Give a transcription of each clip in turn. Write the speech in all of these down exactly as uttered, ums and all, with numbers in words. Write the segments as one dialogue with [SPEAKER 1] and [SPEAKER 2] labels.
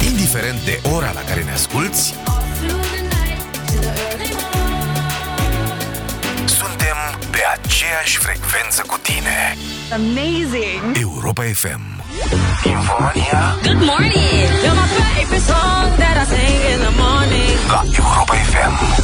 [SPEAKER 1] Indiferent de ora la care ne asculți, suntem pe aceeași frecvență cu tine.
[SPEAKER 2] Amazing!
[SPEAKER 1] Europa F M.
[SPEAKER 3] Infonia.
[SPEAKER 4] Good morning! You're my favorite song that I sing in the morning.
[SPEAKER 3] La Europa F M.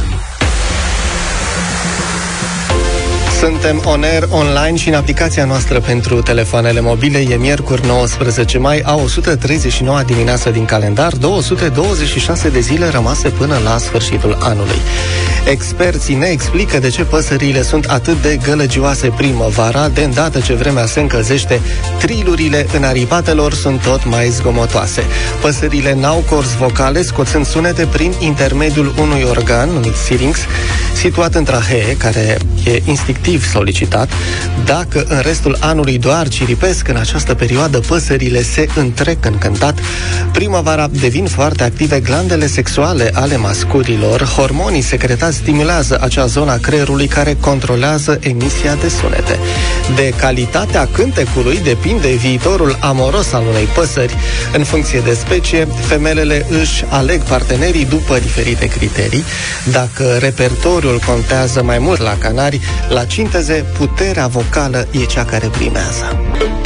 [SPEAKER 5] Suntem on air, online și în aplicația noastră pentru telefoanele mobile. E miercuri nouăsprezece mai, a o sută treizeci și nouă dimineața din calendar, două sute douăzeci și șase de zile rămase până la sfârșitul anului. Experții ne explică de ce păsările sunt atât de gălăgioase primăvara. De îndată ce vremea se încălzește, trilurile înaripatelor sunt tot mai zgomotoase. Păsările n-au corzi vocale, scoțând sunete prin intermediul unui organ numit sirinx, situat în trahee, care e instinctiv solicitat. Dacă în restul anului doar ciripesc, în această perioadă păsările se întrec în cântat. Primăvara devin foarte active glandele sexuale ale masculilor. Hormonii secretați stimulează acea zonă a creierului care controlează emisia de sunete. De calitatea cântecului depinde viitorul amoros al unei păsări. În funcție de specie, femelele își aleg partenerii după diferite criterii. Dacă repertoriul contează mai mult la canari, la cinteze, puterea vocală e cea care primează.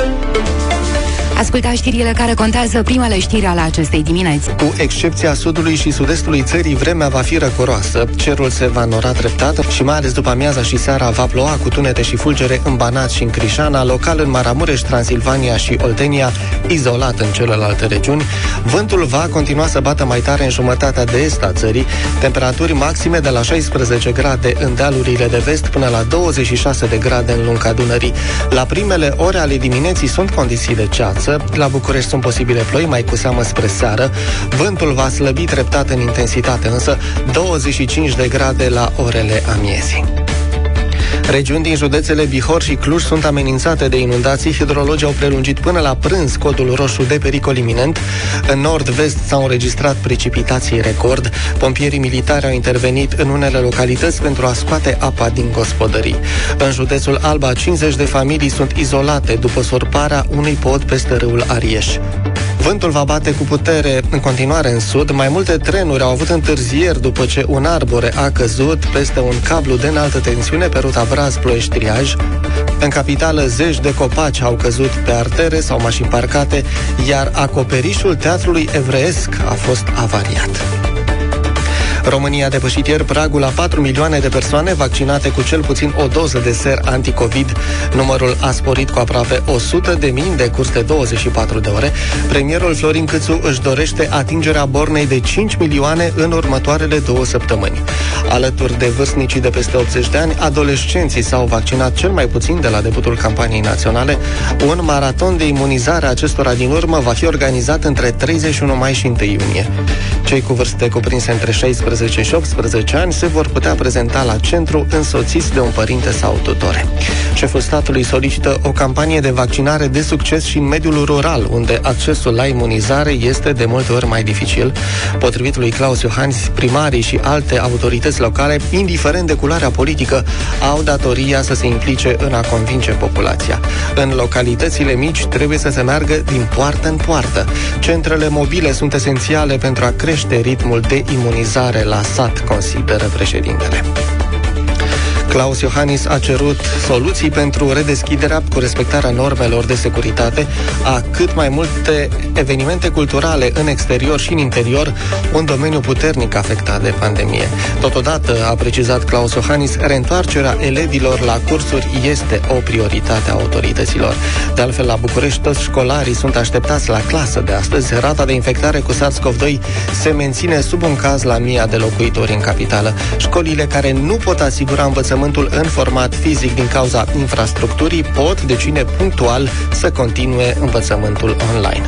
[SPEAKER 6] Ascultați știrile care contează, primele știri ale acestei dimineți.
[SPEAKER 5] Cu excepția sudului și sud-estului țării, vremea va fi răcoroasă. Cerul se va nora treptat și mai ales după amiaza și seara va ploua cu tunete și fulgere în Banat și în Crișana, local în Maramureș, Transilvania și Oltenia, izolat în celelalte regiuni. Vântul va continua să bată mai tare în jumătatea de est a țării, temperaturi maxime de la șaisprezece grade în dealurile de vest până la douăzeci și șase de grade în lunga Dunării. La primele ore ale dimineții sunt condiții de ceață. La București sunt posibile ploi, mai cu seamă spre seară. Vântul va slăbi treptat în intensitate, însă douăzeci și cinci de grade la orele amiezii. Regiuni din județele Bihor și Cluj sunt amenințate de inundații. Hidrologii au prelungit până la prânz codul roșu de pericol iminent. În nord-vest s-au înregistrat precipitații record. Pompierii militari au intervenit în unele localități pentru a scoate apa din gospodării. În județul Alba, cincizeci de familii sunt izolate după sorparea unui pod peste râul Arieș. Vântul va bate cu putere în continuare în sud. Mai multe trenuri au avut întârzieri după ce un arbore a căzut peste un cablu de înaltă tensiune pe ruta Braș-Ploiești-Triaj. În capitală, zeci de copaci au căzut pe artere sau mașini parcate, iar acoperișul Teatrului Evreiesc a fost avariat. România a depășit ieri pragul a patru milioane de persoane vaccinate cu cel puțin o doză de ser anticovid. Numărul a sporit cu aproape o sută de mii în decurs de douăzeci și patru de ore. Premierul Florin Câțu își dorește atingerea bornei de cinci milioane în următoarele două săptămâni. Alături de vârstnicii de peste optzeci de ani, adolescenții s-au vaccinat cel mai puțin de la debutul campaniei naționale. Un maraton de imunizare a acestora din urmă va fi organizat între treizeci și unu mai și unu iunie. Cei cu vârste cuprinse între șaisprezece și optsprezece ani se vor putea prezenta la centru însoțiți de un părinte sau tutore. Șeful statului solicită o campanie de vaccinare de succes și în mediul rural, unde accesul la imunizare este de multe ori mai dificil. Potrivit lui Claus Iohannis, primarii și alte autorități locale, indiferent de culoarea politică, au datoria să se implice în a convinge populația. În localitățile mici trebuie să se meargă din poartă în poartă. Centrele mobile sunt esențiale pentru a crește ritmul de imunizare la sat, consideră președintele. Claus Iohannis a cerut soluții pentru redeschiderea cu respectarea normelor de securitate a cât mai multe evenimente culturale în exterior și în interior, un domeniu puternic afectat de pandemie. Totodată, a precizat Claus Iohannis, reîntoarcerea elevilor la cursuri este o prioritate a autorităților. De altfel, la București, toți școlarii sunt așteptați la clasă de astăzi. Rata de infectare cu SARS-CoV doi se menține sub un caz la mii de locuitori în capitală. Școlile care nu pot asigura învățământul în format fizic din cauza infrastructurii pot decide punctual să continue învățământul online.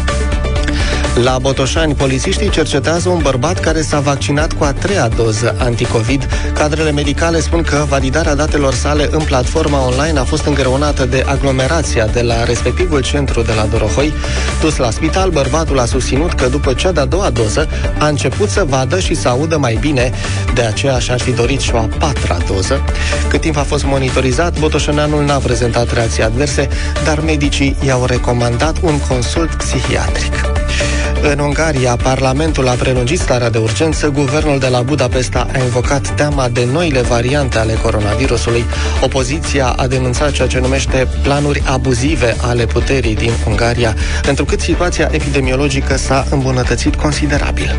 [SPEAKER 5] La Botoșani, polițiștii cercetează un bărbat care s-a vaccinat cu a treia doză anticovid. Cadrele medicale spun că validarea datelor sale în platforma online a fost îngreunată de aglomerația de la respectivul centru de la Dorohoi. Dus la spital, bărbatul a susținut că după cea de-a doua doză a început să vadă și să audă mai bine, de aceea și-ar fi dorit și o a patra doză. Cât timp a fost monitorizat, botoșăneanul n-a prezentat reacții adverse, dar medicii i-au recomandat un consult psihiatric. În Ungaria, Parlamentul a prelungit starea de urgență. Guvernul de la Budapesta a invocat teama de noile variante ale coronavirusului. Opoziția a denunțat ceea ce numește planuri abuzive ale puterii din Ungaria, întrucât situația epidemiologică s-a îmbunătățit considerabil.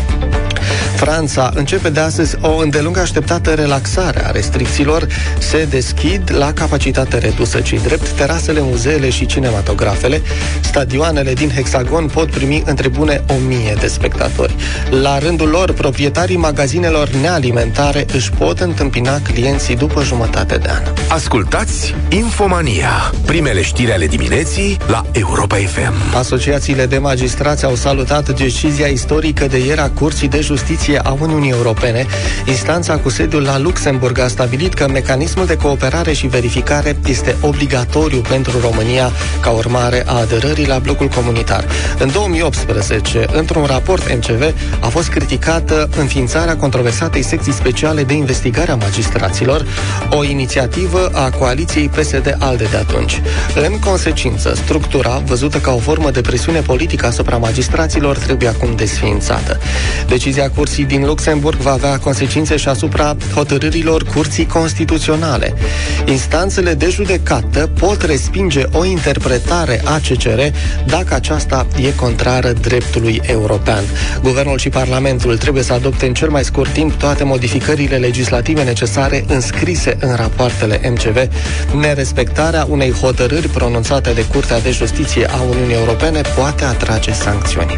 [SPEAKER 5] Franța începe de astăzi o îndelung așteptată relaxare a restricțiilor. Se deschid la capacitate redusă, cei drept terasele, muzeele și cinematografele. Stadioanele din Hexagon pot primi între bune o mie de spectatori. La rândul lor, proprietarii magazinelor nealimentare își pot întâmpina clienții după jumătate de an.
[SPEAKER 1] Ascultați Infomania, primele știri ale dimineții la Europa F M.
[SPEAKER 5] Asociațiile de magistrați au salutat decizia istorică de ieri a Curții de Justiție a Uniunii Europene. Instanța cu sediul la Luxemburg a stabilit că mecanismul de cooperare și verificare este obligatoriu pentru România ca urmare a aderării la blocul comunitar. În două mii optsprezece, într-un raport M C V, a fost criticată înființarea controversatei secții speciale de investigare a magistraților, o inițiativă a coaliției P S D-ALDE de atunci. În consecință, structura, văzută ca o formă de presiune politică asupra magistraților, trebuie acum desființată. Decizia Curții din Luxemburg va avea consecințe și asupra hotărârilor Curții Constituționale. Instanțele de judecată pot respinge o interpretare a C C R dacă aceasta e contrară dreptului european. Guvernul și Parlamentul trebuie să adopte în cel mai scurt timp toate modificările legislative necesare înscrise în rapoartele M C V. Nerespectarea unei hotărâri pronunțate de Curtea de Justiție a Uniunii Europene poate atrage sancțiuni.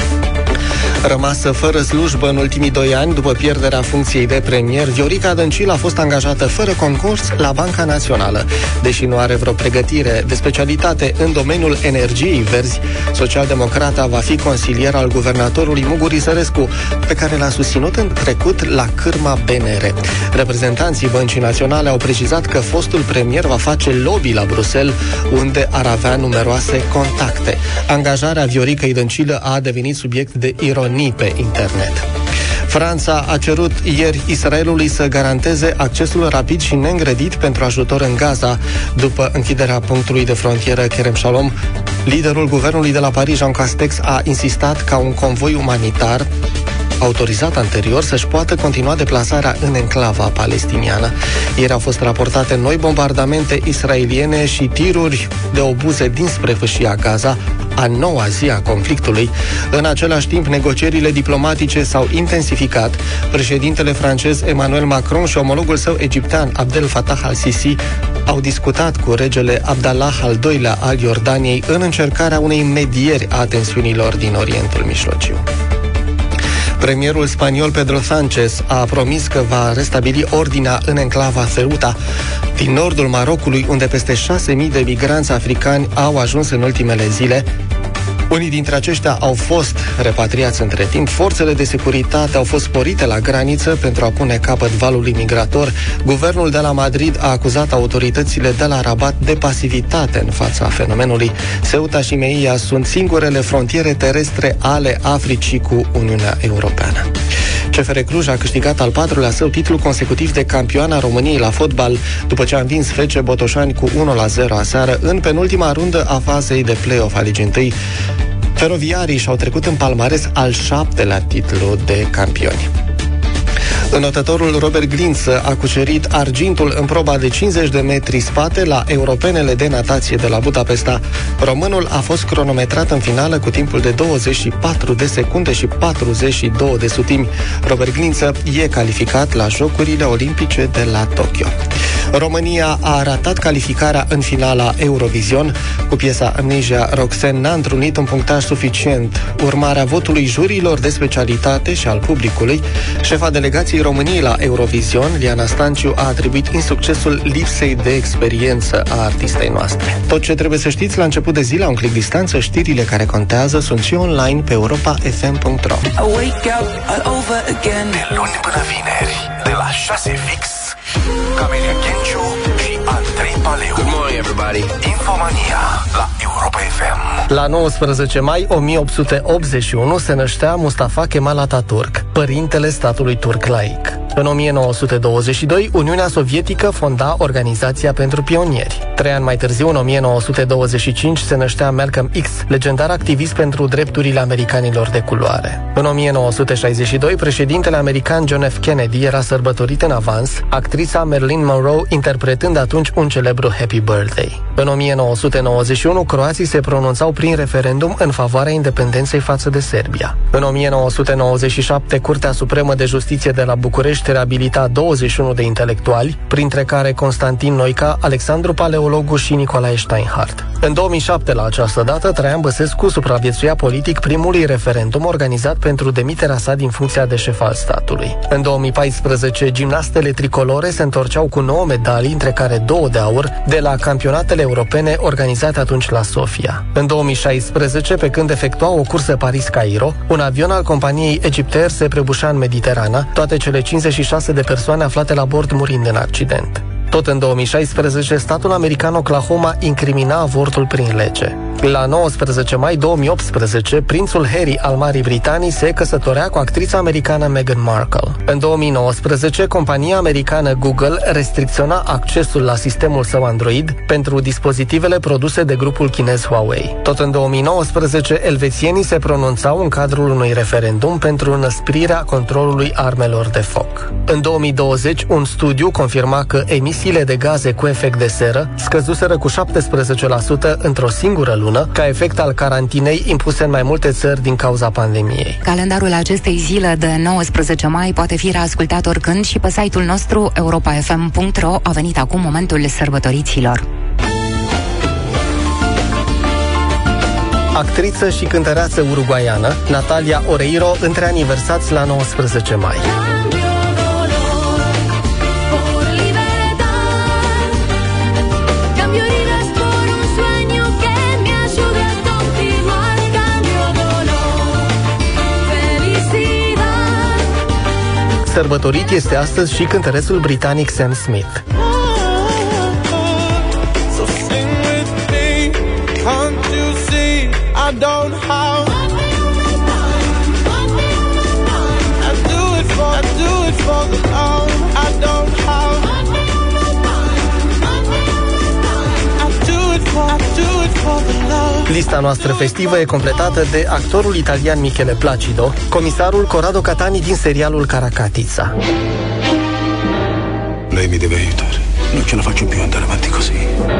[SPEAKER 5] Rămasă fără slujbă în ultimii doi ani, după pierderea funcției de premier, Viorica Dăncilă a fost angajată fără concurs la Banca Națională. Deși nu are vreo pregătire de specialitate în domeniul energiei verzi, socialdemocrata va fi consilier al guvernatorului Muguri Sărescu, pe care l-a susținut în trecut la cârma B N R. Reprezentanții Băncii Naționale au precizat că fostul premier va face lobby la Bruxelles, unde ar avea numeroase contacte. Angajarea Vioricăi Dăncilă a devenit subiect de ironie pe internet. Franța a cerut ieri Israelului să garanteze accesul rapid și neîngrădit pentru ajutor în Gaza. După închiderea punctului de frontieră Kerem Shalom, liderul guvernului de la Paris, Jean Castex, a insistat ca un convoi umanitar autorizat anterior să-și poată continua deplasarea în enclava palestiniană. Ieri au fost raportate noi bombardamente israeliene și tiruri de obuze dinspre fâșia Gaza, a noua zi a conflictului. În același timp, negocierile diplomatice s-au intensificat. Președintele francez Emmanuel Macron și omologul său egiptean Abdel Fattah al-Sisi au discutat cu regele Abdallah al doilea al Iordaniei în încercarea unei medieri a tensiunilor din Orientul Mijlociu. Premierul spaniol Pedro Sánchez a promis că va restabili ordinea în enclava Ceuta din nordul Marocului, unde peste șase mii de migranți africani au ajuns în ultimele zile. Unii dintre aceștia au fost repatriați între timp. Forțele de securitate au fost sporite la graniță pentru a pune capăt valului migrator. Guvernul de la Madrid a acuzat autoritățile de la Rabat de pasivitate în fața fenomenului. Ceuta și Melilla sunt singurele frontiere terestre ale Africii cu Uniunea Europeană. C F R Cluj a câștigat al patrulea său titlu consecutiv de campioana României la fotbal, după ce a învins F C Botoșani cu unu la zero aseară în penultima rundă a fazei de play-off a Ligii întâi. Feroviarii și-au trecut în palmares al șaptelea titlu de campioni. Înotătorul Robert Glință a cucerit argintul în proba de cincizeci de metri spate la Europenele de natație de la Budapesta. Românul a fost cronometrat în finală cu timpul de douăzeci și patru de secunde și patruzeci și două de sutimi. Robert Glință e calificat la Jocurile Olimpice de la Tokyo. România a ratat calificarea în finala Eurovision. Cu piesa Amnesia, Roxanne n-a întrunit un punctaj suficient. Urmarea votului juriilor de specialitate și al publicului, șefa delegației României la Eurovision, Liana Stanciu, a atribuit insuccesul lipsei de experiență a artistei noastre. Tot ce trebuie să știți la început de zi, la un click distanță, știrile care contează sunt și online pe europa f m punct ro.
[SPEAKER 3] De luni până vineri, de la șase fix, Camelia Ghenciu și Andrei Paleu. Good morning, everybody. Infomania la Europa F M.
[SPEAKER 5] La nouăsprezece mai o mie opt sute optzeci și unu se năștea Mustafa Kemal Atatürk, părintele statului turc laic. În o mie nouă sute douăzeci și doi, Uniunea Sovietică fonda Organizația pentru Pionieri. Trei ani mai târziu, în o mie nouă sute douăzeci și cinci, se năștea Malcolm X, legendar activist pentru drepturile americanilor de culoare. În o mie nouă sute șaizeci și doi, președintele american John F. Kennedy era sărbătorit în avans, actrița Marilyn Monroe interpretând atunci un celebru Happy Birthday. În o mie nouă sute nouăzeci și unu, croații se pronunțau prin referendum în favoarea independenței față de Serbia. În o mie nouă sute nouăzeci și șapte, Curtea Supremă de Justiție de la București reabilita douăzeci și unu de intelectuali, printre care Constantin Noica, Alexandru Paleologu și Nicolae Steinhardt. În două mii șapte, la această dată, Traian Băsescu supraviețuia politic primului referendum organizat pentru demiterea sa din funcția de șef al statului. În două mii paisprezece, gimnastele tricolore se întorceau cu nouă medalii, între care două de aur, de la campionatele europene organizate atunci la Sofia. În două mii șaisprezece, pe când efectua o cursă Paris-Cairo, un avion al companiei Egyptair se prăbușea în Mediterana, toate cele cincizeci și șase de persoane aflate la bord murind în accident. Tot în două mii șaisprezece, statul american Oklahoma incrimina avortul prin lege. La nouăsprezece mai două mii optsprezece, prințul Harry al Marii Britanii se căsătorea cu actrița americană Meghan Markle. În două mii nouăsprezece, compania americană Google restricționa accesul la sistemul său Android pentru dispozitivele produse de grupul chinez Huawei. Tot în două mii nouăsprezece, elvețienii se pronunțau în cadrul unui referendum pentru înăsprirea controlului armelor de foc. În două mii douăzeci, un studiu confirma că emisiile de gaze cu efect de seră scăzuseră cu șaptesprezece la sută într-o singură lună, ca efect al carantinei impuse în mai multe țări din cauza pandemiei.
[SPEAKER 6] Calendarul acestei zile de nouăsprezece mai poate fi reascultat oricând și pe site-ul nostru europa f m punct r o. A venit acum momentul sărbătoriților.
[SPEAKER 5] Actriță și cântăreață uruguaiană, Natalia Oreiro, între aniversați la nouăsprezece mai. Sărbătorit este astăzi și cântărețul britanic Sam Smith. Lista noastră festivă e completată de actorul italian Michele Placido, comisarul Corrado Catani din serialul Caracatița.
[SPEAKER 2] Lei mi deve aiutare. Non ce la faccio più andare avanti così.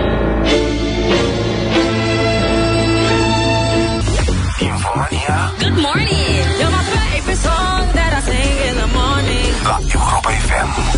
[SPEAKER 3] Infomania.
[SPEAKER 4] Good morning. You're my favorite song that I sing in the morning.
[SPEAKER 3] La Europa F M.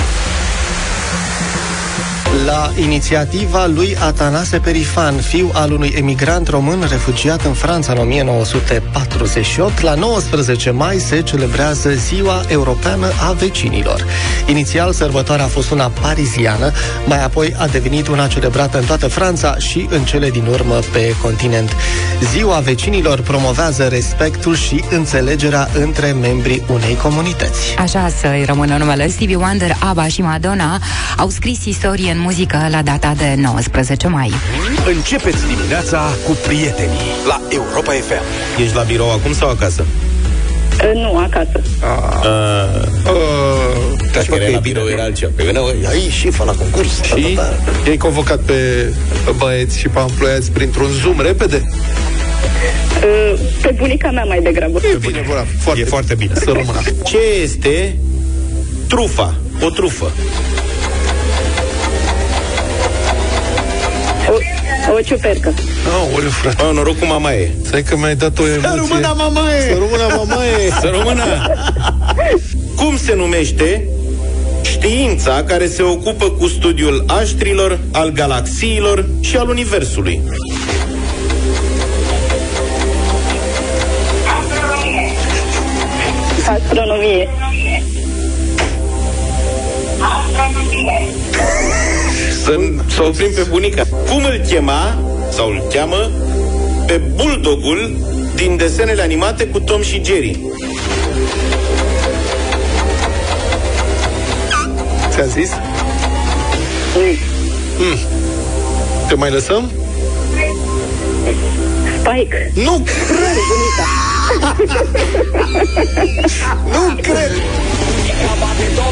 [SPEAKER 5] La inițiativa lui Atanase Perifan, fiu al unui emigrant român refugiat în Franța în o mie nouă sute patruzeci și opt, la nouăsprezece mai se celebrează Ziua Europeană a Vecinilor. Inițial, sărbătoarea a fost una pariziană, mai apoi a devenit una celebrată în toată Franța și în cele din urmă pe continent. Ziua Vecinilor promovează respectul și înțelegerea între membrii unei comunități.
[SPEAKER 6] Așa să-i rămână numele. Stevie Wonder, ABBA și Madonna au scris istorie în muzică la data de nouăsprezece mai.
[SPEAKER 1] Începeți dimineața cu prietenii la Europa F M.
[SPEAKER 7] Ești la birou acum sau acasă?
[SPEAKER 8] Nu, acasă.
[SPEAKER 7] Ca și că la birou era altceva. Pe venea, ai șefa la concurs.
[SPEAKER 9] Și i-ai convocat pe băieți și pe emploiați printr-un Zoom repede?
[SPEAKER 8] Pe bunica mea mai degrabă.
[SPEAKER 9] E bine, bura, foarte,
[SPEAKER 7] e foarte bine.
[SPEAKER 9] Să rămână.
[SPEAKER 7] Ce este trufa? O trufă.
[SPEAKER 8] O, o ciupercă.
[SPEAKER 9] Aoleu, frate.
[SPEAKER 7] Oh, noroc cu mamaie.
[SPEAKER 9] Stai că mi-ai dat o emoție.
[SPEAKER 7] Să rămână, mamaie!
[SPEAKER 9] Să rămână, mamaie!
[SPEAKER 7] Să rămână! Cum se numește știința care se ocupă cu studiul aștrilor, al galaxiilor și al universului?
[SPEAKER 8] Astronomie.
[SPEAKER 7] Să, să oprim pe bunica. Cum îl chema, sau îl cheamă, pe buldogul din desenele animate cu Tom și Jerry?
[SPEAKER 9] Ți-a zis? Mm. Te mai lăsăm?
[SPEAKER 8] Spike.
[SPEAKER 9] Nu cred! Nu cred!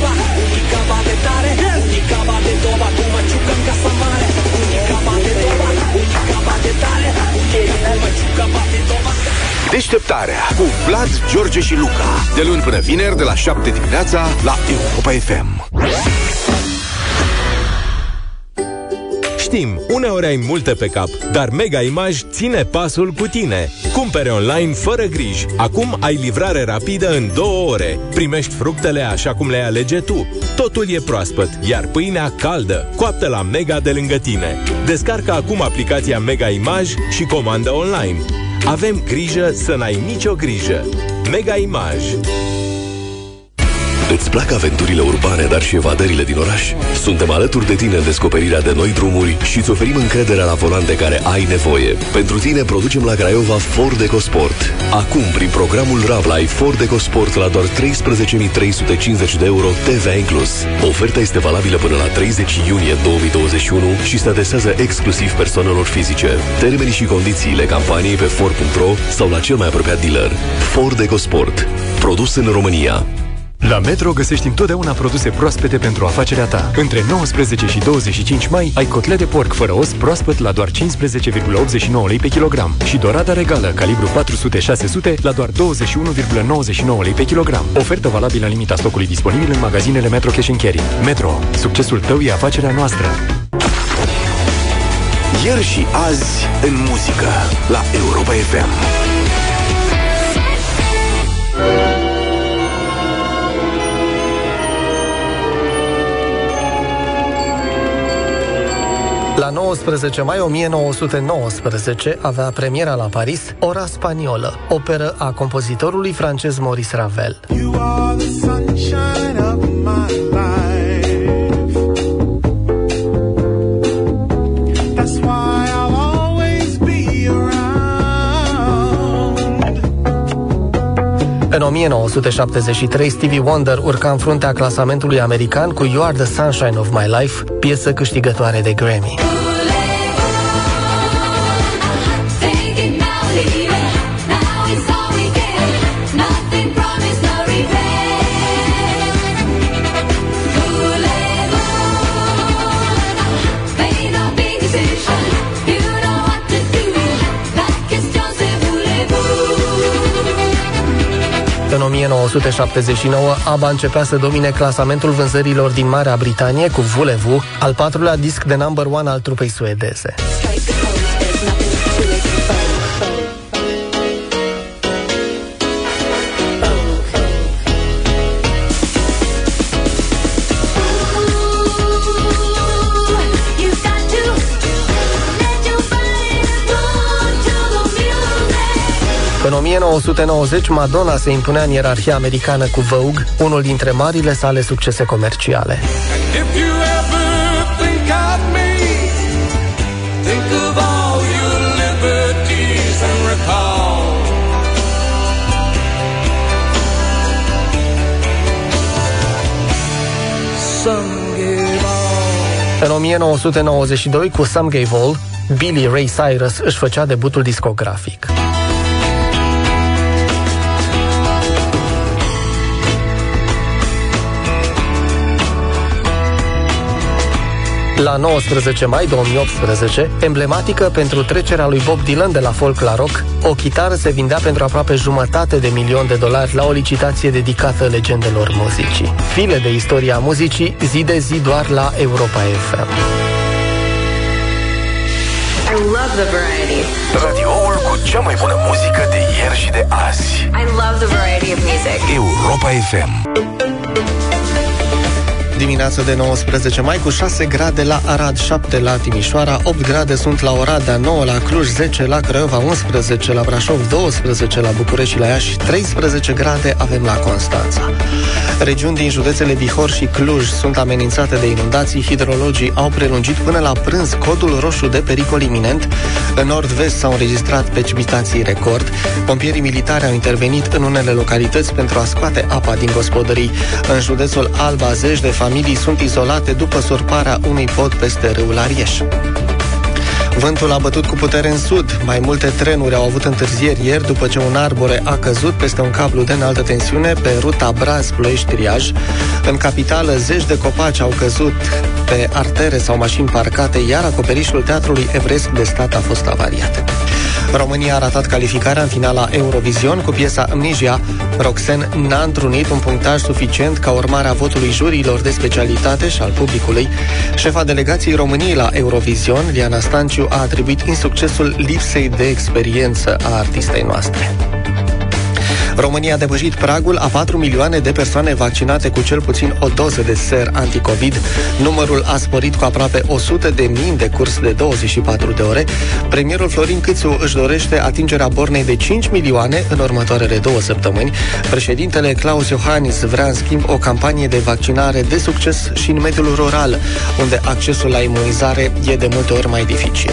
[SPEAKER 1] Deșteptarea cu Vlad, George și Luca. De luni până vineri, de la șapte dimineața, la Europa F M.
[SPEAKER 10] Știm, uneori ai multe pe cap, dar Mega Image ține pasul cu tine. Cumpere online fără griji. Acum ai livrare rapidă în două ore. Primești fructele așa cum le alege tu. Totul e proaspăt, iar pâinea caldă, coaptă la Mega de lângă tine. Descarcă acum aplicația Mega Image și comandă online. Avem grijă să n-ai nicio grijă. Mega Image.
[SPEAKER 11] Îți plac aventurile urbane, dar și evadările din oraș? Suntem alături de tine în descoperirea de noi drumuri și îți oferim încrederea la volan de care ai nevoie. Pentru tine producem la Craiova Ford EcoSport. Acum, prin programul RAVLA, ai Ford EcoSport la doar treisprezece mii trei sute cincizeci de euro T V A inclus. Oferta este valabilă până la treizeci iunie două mii douăzeci și unu și se adresează exclusiv persoanelor fizice. Termenii și condițiile campaniei pe Ford punct ro sau la cel mai apropiat dealer. Ford EcoSport. Produs în România.
[SPEAKER 12] La Metro găsești întotdeauna produse proaspete pentru afacerea ta. Între nouăsprezece și douăzeci și cinci mai ai cotlet de porc fără os proaspăt la doar cincisprezece virgulă optzeci și nouă lei pe kilogram și dorada regală calibru patru sute șase sute la doar douăzeci și unu virgulă nouăzeci și nouă lei pe kilogram. Ofertă valabilă în limita stocului disponibil în magazinele Metro Cash and Carry. Metro. Succesul tău e afacerea noastră.
[SPEAKER 1] Ieri și azi în muzică la Europa F M.
[SPEAKER 5] La nouăsprezece mai o mie nouă sute nouăsprezece avea premiera la Paris Ora Spaniolă, operă a compozitorului francez Maurice Ravel. You are the sunshine of my life. That's why I'll always be around. În o mie nouă sute șaptezeci și trei, Stevie Wonder urca în fruntea clasamentului american cu You Are the Sunshine of My Life, piesă câștigătoare de Grammy. În o mie nouă sute șaptezeci și nouă, ABBA începea să domine clasamentul vânzărilor din Marea Britanie cu Voulez-Vous, al patrulea disc de number one al trupei suedeze. În o mie nouă sute nouăzeci, Madonna se impunea în ierarhia americană cu Vogue, unul dintre marile sale succese comerciale. În o mie nouă sute nouăzeci și doi, cu Some Gave All, Billy Ray Cyrus își făcea debutul discografic. La nouăsprezece mai două mii optsprezece, emblematică pentru trecerea lui Bob Dylan de la folk la rock, o chitară se vindea pentru aproape jumătate de milion de dolari la o licitație dedicată legendelor muzicii. File de istoria muzicii, zi de zi doar la Europa F M.
[SPEAKER 13] I love the variety.
[SPEAKER 1] Radioul cu cea mai bună muzică de ieri și de azi.
[SPEAKER 13] I love the variety of music.
[SPEAKER 1] Europa F M.
[SPEAKER 5] Dimineața de nouăsprezece mai cu șase grade la Arad, șapte la Timișoara, opt grade sunt la Oradea, nouă la Cluj, zece la Craiova, unsprezece la Brașov, doisprezece la București și la Iași, treisprezece grade avem la Constanța. Regiuni din județele Bihor și Cluj sunt amenințate de inundații. Hidrologii au prelungit până la prânz codul roșu de pericol iminent. În nord-vest s-au înregistrat precipitații record. Pompierii militari au intervenit în unele localități pentru a scoate apa din gospodării. În județul Alba, zeci de familii sunt izolate după surparea unui pod peste râul Arieș. Vântul a bătut cu putere în sud. Mai multe trenuri au avut întârzieri ieri după ce un arbore a căzut peste un cablu de înaltă tensiune pe ruta Braz-Ploiești-Triaj. În capitală, zeci de copaci au căzut pe artere sau mașini parcate, iar acoperișul Teatrului Evreiesc de Stat a fost avariat. România a ratat calificarea în finala Eurovision cu piesa Amnesia. Roxen n-a întrunit un punctaj suficient ca urmare a votului juriilor de specialitate și al publicului. Șefa delegației României la Eurovision, Liana Stanciu, a atribuit insuccesul lipsei de experiență a artistei noastre. România a depășit pragul a patru milioane de persoane vaccinate cu cel puțin o doză de ser anticovid. Numărul a sporit cu aproape o sută de mii de curs de douăzeci și patru de ore. Premierul Florin Câțu își dorește atingerea bornei de cinci milioane în următoarele două săptămâni. Președintele Klaus Iohannis vrea în schimb o campanie de vaccinare de succes și în mediul rural, unde accesul la imunizare e de multe ori mai dificil.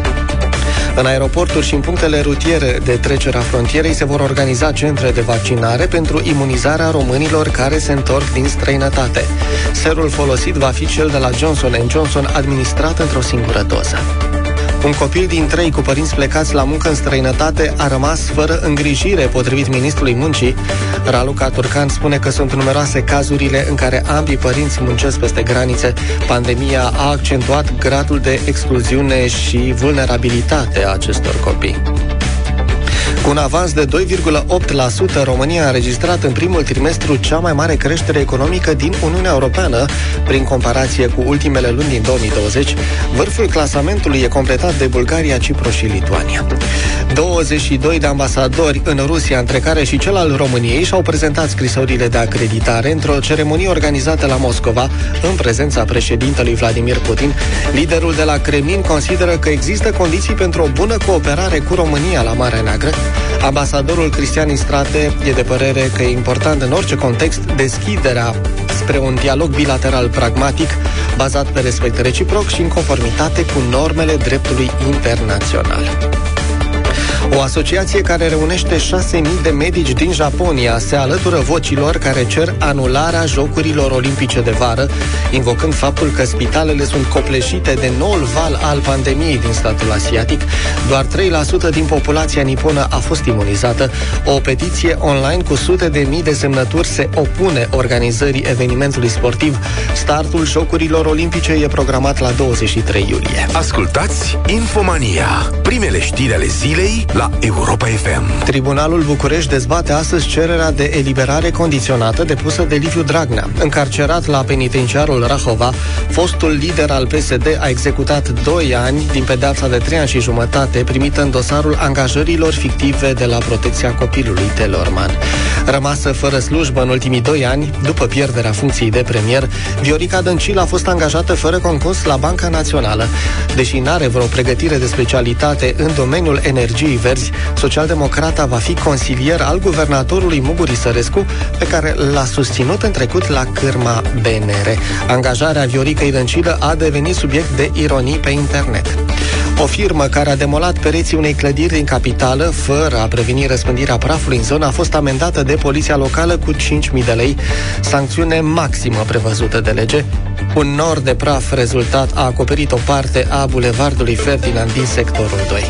[SPEAKER 5] În aeroporturi și în punctele rutiere de trecere a frontierei se vor organiza centre de vaccinare pentru imunizarea românilor care se întorc din străinătate. Serul folosit va fi cel de la Johnson and Johnson, administrat într-o singură doză. Un copil din trei cu părinți plecați la muncă în străinătate a rămas fără îngrijire, potrivit ministrului muncii. Raluca Turcan spune că sunt numeroase cazurile în care ambii părinți muncesc peste granițe. Pandemia a accentuat gradul de excluziune și vulnerabilitate a acestor copii. Cu un avans de doi virgulă opt la sută, România a înregistrat în primul trimestru cea mai mare creștere economică din Uniunea Europeană, prin comparație cu ultimele luni din două mii douăzeci. Vârful clasamentului e completat de Bulgaria, Cipru și Lituania. douăzeci și doi de ambasadori în Rusia, între care și cel al României, și-au prezentat scrisorile de acreditare într-o ceremonie organizată la Moscova, în prezența președintelui Vladimir Putin. Liderul de la Kremlin consideră că există condiții pentru o bună cooperare cu România la Marea Neagră. Ambasadorul Cristian Istrate e de părere că e important în orice context deschiderea spre un dialog bilateral pragmatic, bazat pe respect reciproc și în conformitate cu normele dreptului internațional. O asociație care reunește șase mii de medici din Japonia se alătură vocilor care cer anularea Jocurilor Olimpice de vară, invocând faptul că spitalele sunt copleșite de noul val al pandemiei din statul asiatic. Doar trei la sută din populația niponă a fost imunizată. O petiție online cu sute de mii de semnături se opune organizării evenimentului sportiv. Startul Jocurilor Olimpice e programat la douăzeci și trei iulie.
[SPEAKER 1] Ascultați Infomania, primele știri ale zilei la Europa F M.
[SPEAKER 5] Tribunalul București dezbate astăzi cererea de eliberare condiționată depusă de Liviu Dragnea. Încarcerat la penitenciarul Rahova, fostul lider al P S D a executat doi ani din pedeapsa de trei ani și jumătate primită în dosarul angajărilor fictive de la Protecția Copilului Teleorman. Rămasă fără slujbă în ultimii doi ani, după pierderea funcției de premier, Viorica Dăncilă a fost angajată fără concurs la Banca Națională. Deși n-are vreo pregătire de specialitate în domeniul energiei verzi, socialdemocrata va fi consilier al guvernatorului Muguri Sărescu, pe care l-a susținut în trecut la cârma B N R. Angajarea Vioricăi Dăncilă a devenit subiect de ironii pe internet. O firmă care a demolat pereții unei clădiri din capitală, fără a preveni răspândirea prafului în zonă, a fost amendată de poliția locală cu cinci mii de lei, sancțiune maximă prevăzută de lege. Un nor de praf rezultat a acoperit o parte a bulevardului Ferdinand din sectorul doi.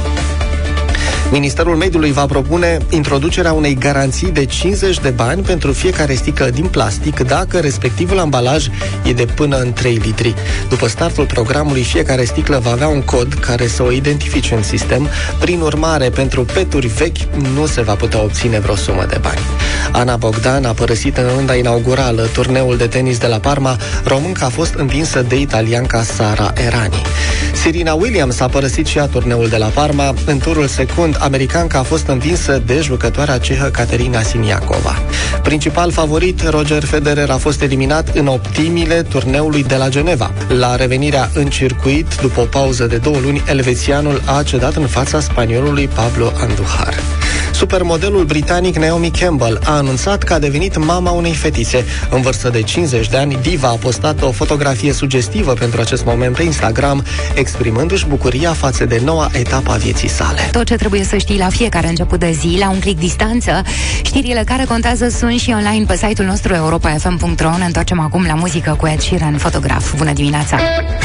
[SPEAKER 5] Ministerul Mediului va propune introducerea unei garanții de cincizeci de bani pentru fiecare sticlă din plastic, dacă respectivul ambalaj e de până în trei litri. După startul programului, fiecare sticlă va avea un cod care să o identifice în sistem. Prin urmare, pentru peturi vechi nu se va putea obține vreo sumă de bani. Ana Bogdan a părăsit în runda inaugurală turneul de tenis de la Parma. Românca a fost învinsă de italianca Sara Errani. Serena Williams a părăsit și ea turneul de la Parma. În turul secund, americanca a fost învinsă de jucătoarea cehă Caterina Siniakova. Principal favorit, Roger Federer, a fost eliminat în optimile turneului de la Geneva. La revenirea în circuit, după o pauză de două luni, elvețianul a cedat în fața spaniolului Pablo Andujar. Supermodelul britanic Naomi Campbell a anunțat că a devenit mama unei fetițe. În vârstă de cincizeci de ani, diva a postat o fotografie sugestivă pentru acest moment pe Instagram, exprimându-și bucuria față de noua etapă a vieții sale.
[SPEAKER 6] Tot ce trebuie să știi la fiecare început de zi, la un clic distanță. Știrile care contează sunt și online pe site-ul nostru europa f m punct r o. Ne întoarcem acum la muzică cu Ed Sheeran, Fotograf. Bună dimineața!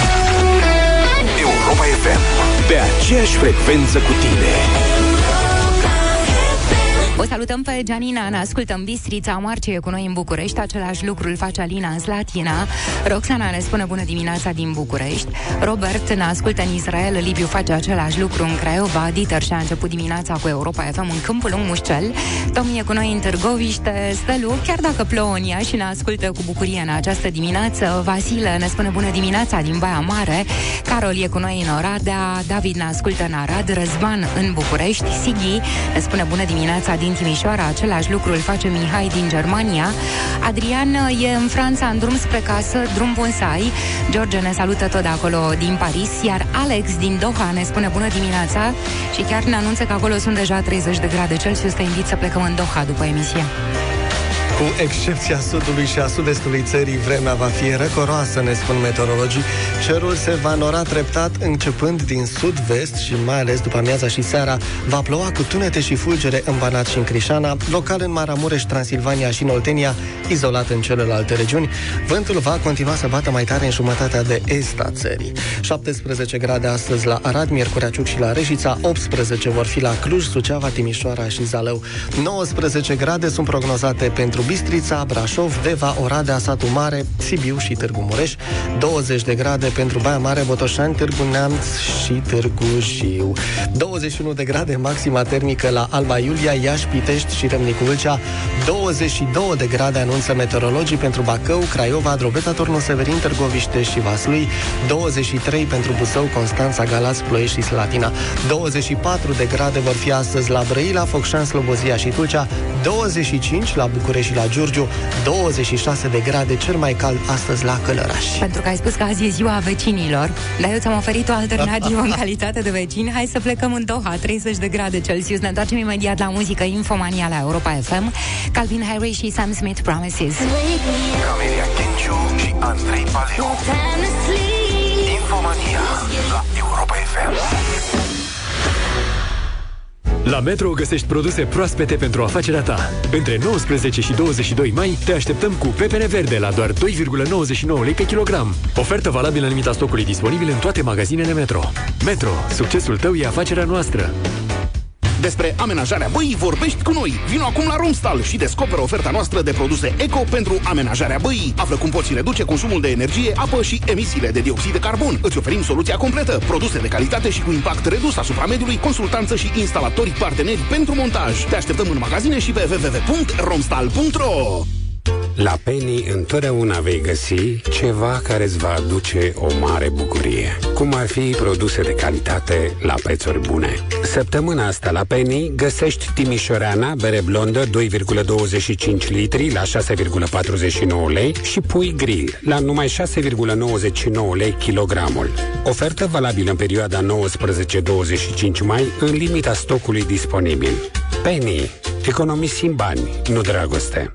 [SPEAKER 1] Europa F M, pe aceeași frecvență cu tine.
[SPEAKER 6] O salutăm pe Gianina, ne ascultă în Bistrița, Marcie e cu noi în București, același lucru îl face Alina în Slatina, Roxana ne spune bună dimineața din București, Robert ne ascultă în Israel, Liviu face același lucru în Craiova, Dieter și-a început dimineața cu Europa F M în Câmpul Lung Mușcel, Tomi e cu noi în Târgoviște, Stelu, chiar dacă plouă în ea și ne ascultă cu bucurie în această dimineață, Vasile ne spune bună dimineața din Baia Mare, Carol e cu noi în Oradea, David ne ascultă în Arad, Răzvan în București, Sighi ne spune bună dimineața din Timișoara, același lucru îl face Mihai din Germania, Adrian e în Franța în drum spre casă, drum bun să ai, George ne salută tot de acolo din Paris, iar Alex din Doha ne spune bună dimineața și chiar ne anunță că acolo sunt deja treizeci de grade Celsius, te invit să plecăm în Doha după emisie.
[SPEAKER 5] Cu excepția sudului și a sud-estului țării, vremea va fi răcoroasă, ne spun meteorologii. Cerul se va nora treptat începând din sud-vest și mai ales după amiaza și seara va ploua cu tunete și fulgere în Banat și în Crișana, local în Maramureș, Transilvania și în Oltenia, izolat în celelalte regiuni. Vântul va continua să bată mai tare în jumătatea de est a țării. șaptesprezece grade astăzi la Arad, Miercurea Ciuc și la Reșița, optsprezece vor fi la Cluj, Suceava, Timișoara și Zalău. nouăsprezece grade sunt prognozate pentru Bistrița, Brașov, Deva, Oradea, Satu Mare, Sibiu și Târgu Mureș, douăzeci de grade pentru Baia Mare, Botoșani, Târgu Neamț și Târgu Jiu, douăzeci și unu de grade maxima termică la Alba Iulia, Iași, Pitești și Râmnicu Vâlcea, douăzeci și două de grade anunță meteorologii pentru Bacău, Craiova, Drobeta, Turnul Severin, Târgoviște și Vaslui, douăzeci și trei pentru Buzău, Constanța, Galați, Ploiești și Slatina, douăzeci și patru de grade vor fi astăzi la Brăila, Focșani, Slobozia și Tulcea, douăzeci și cinci la București și la Giurgiu, douăzeci și șase de grade, cel mai cald astăzi la Călăraș.
[SPEAKER 6] Pentru că ai spus că azi e ziua vecinilor, dar eu ți-am oferit o alternativă în calitate de vecin. Hai să plecăm în Doha, treizeci de grade Celsius. Ne întoarcem imediat la muzică, Infomania la Europa F M. Calvin Harris și Sam Smith, Promises.
[SPEAKER 3] Camelia Kenciu și Andrei Paleu. Infomania la Europa F M.
[SPEAKER 12] La Metro găsești produse proaspete pentru afacerea ta. Între nouăsprezece și douăzeci și doi mai te așteptăm cu pepene verde la doar doi virgulă nouăzeci și nouă lei pe kilogram. Ofertă valabilă în limita stocului disponibil în toate magazinele Metro. Metro, succesul tău e afacerea noastră.
[SPEAKER 14] Despre amenajarea băii vorbești cu noi. Vino acum la Romstal și descoperă oferta noastră de produse eco pentru amenajarea băii. Află cum poți reduce consumul de energie, apă și emisiile de dioxid de carbon. Îți oferim soluția completă, produse de calitate și cu impact redus asupra mediului, consultanță și instalatori parteneri pentru montaj. Te așteptăm în magazine și pe w w w punct romstal punct r o.
[SPEAKER 15] La Penny întotdeauna vei găsi ceva care îți va aduce o mare bucurie. Cum ar fi produse de calitate la prețuri bune. Săptămâna asta la Penny găsești Timișoreana, bere blondă doi virgulă douăzeci și cinci litri la șase virgulă patruzeci și nouă lei și pui grill la numai șase virgulă nouăzeci și nouă lei kilogramul. Ofertă valabilă în perioada nouăsprezece douăzeci și cinci mai în limita stocului disponibil. Penny. Economisim bani, nu dragoste.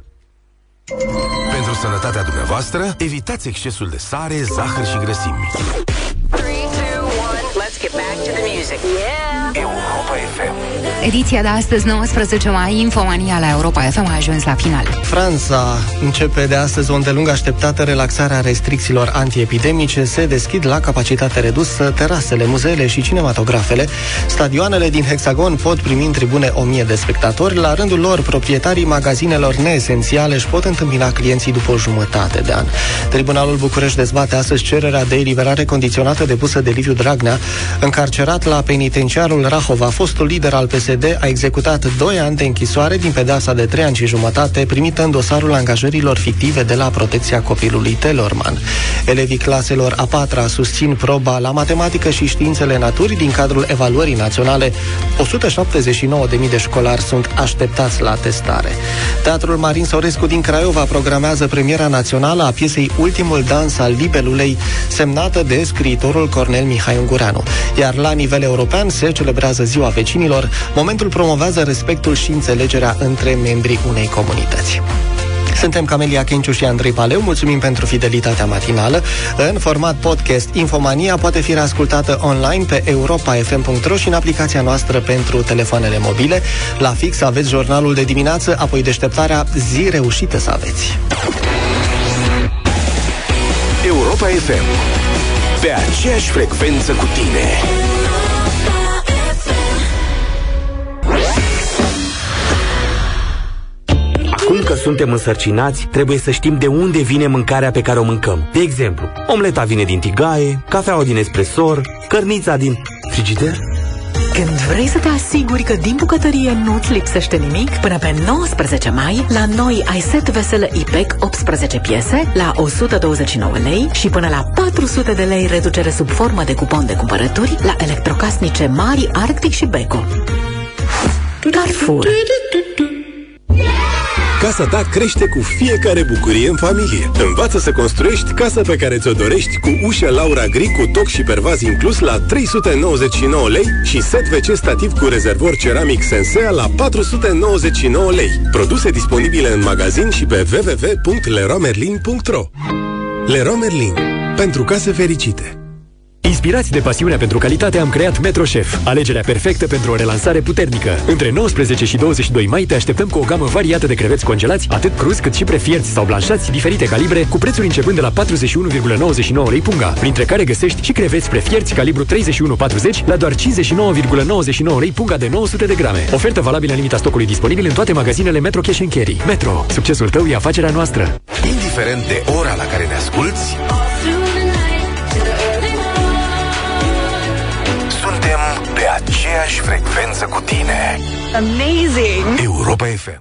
[SPEAKER 1] Pentru sănătatea dumneavoastră, evitați excesul de sare, zahăr și grăsimi.
[SPEAKER 13] three, two, one, let's get back to the music. Yeah!
[SPEAKER 3] Europa F M.
[SPEAKER 6] Ediția de astăzi, nouăsprezece mai, Infomania la Europa F M a ajuns la final.
[SPEAKER 5] Franța începe de astăzi o îndelung așteptată relaxare a restricțiilor antiepidemice. Se deschid la capacitate redusă terasele, muzeele și cinematografele. Stadioanele din Hexagon pot primi în tribune o mie de spectatori. La rândul lor, proprietarii magazinelor neesențiale își pot întâmpina clienții după o jumătate de an. Tribunalul București dezbate astăzi cererea de eliberare condiționată depusă de Liviu Dragnea. Încarcerat la penitenciarul Rahova, fostul lider al P S D a executat doi ani de închisoare din pedeapsa de trei ani și jumătate primită în dosarul angajărilor fictive de la Protecția Copilului Telorman. Elevii claselor a patra susțin proba la matematică și științele naturii din cadrul evaluării naționale. o sută șaptezeci și nouă de mii de școlari sunt așteptați la testare. Teatrul Marin Sorescu din Craiova programează premiera națională a piesei Ultimul dans al libelulei, semnată de scriitorul Cornel Mihai Ungureanu. Iar la nivel european se celebrează Ziua Vecinilor. Momentul promovează respectul și înțelegerea între membrii unei comunități. Suntem Camelia Kenciu și Andrei Paleu. Mulțumim pentru fidelitatea matinală. În format podcast, Infomania poate fi reascultată online pe europa f m punct r o și în aplicația noastră pentru telefoanele mobile. La fix aveți jurnalul de dimineață, apoi deșteptarea. Zi reușită să aveți!
[SPEAKER 1] Europa F M, pe aceeași frecvență cu tine.
[SPEAKER 16] Acum că suntem însărcinați, trebuie să știm de unde vine mâncarea pe care o mâncăm. De exemplu, omleta vine din tigaie, cafeaua din espresor, cărnița din frigider.
[SPEAKER 17] Când vrei să te asiguri că din bucătărie nu-ți lipsește nimic, până pe nouăsprezece mai, la noi ai set veselă I P E C optsprezece piese la o sută douăzeci și nouă lei și până la patru sute de lei reducere sub formă de cupon de cumpărături la electrocasnice Mari, Arctic și Beko. Carrefour.
[SPEAKER 10] Casa ta crește cu fiecare bucurie în familie. Învață să construiești casa pe care ți-o dorești cu ușa Laura Gri cu toc și pervaz inclus la trei sute nouăzeci și nouă lei și set V C stativ cu rezervor ceramic Sensea la patru sute nouăzeci și nouă lei. Produse disponibile în magazin și pe w w w punct leroy merlin punct r o. Leroy Merlin. Pentru case fericite.
[SPEAKER 12] Inspirați de pasiunea pentru calitate, am creat MetroChef, alegerea perfectă pentru o relansare puternică. Între nouăsprezece și douăzeci și doi mai te așteptăm cu o gamă variată de creveți congelați, atât cruzi cât și prefierți sau blanșați, diferite calibre, cu prețuri începând de la patruzeci și unu virgulă nouăzeci și nouă lei punga, printre care găsești și creveți prefierți calibru treizeci și unu patruzeci la doar cincizeci și nouă virgulă nouăzeci și nouă lei punga de nouă sute de grame. Ofertă valabilă în limita stocului disponibil în toate magazinele Metro Cash and Carry. Metro, succesul tău e afacerea noastră.
[SPEAKER 1] Indiferent de ora la care ne asculți, suntem pe aceeași frecvență cu tine.
[SPEAKER 17] Amazing!
[SPEAKER 1] Europa F M.